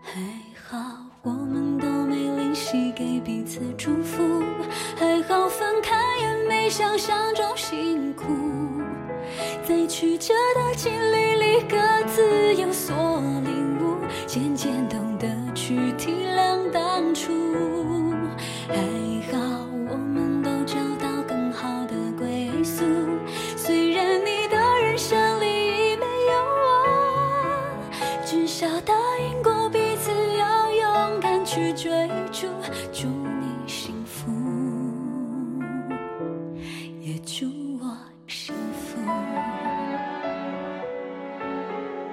还好我们都没灵犀给彼此祝福，还好分开也没想象中辛苦，在曲折的经历里各自有所领悟，渐渐懂得去体谅当初。还好我们都找到更好的归宿，虽然你的人生里已没有我，至少答应过彼此要勇敢去追逐，祝你幸福。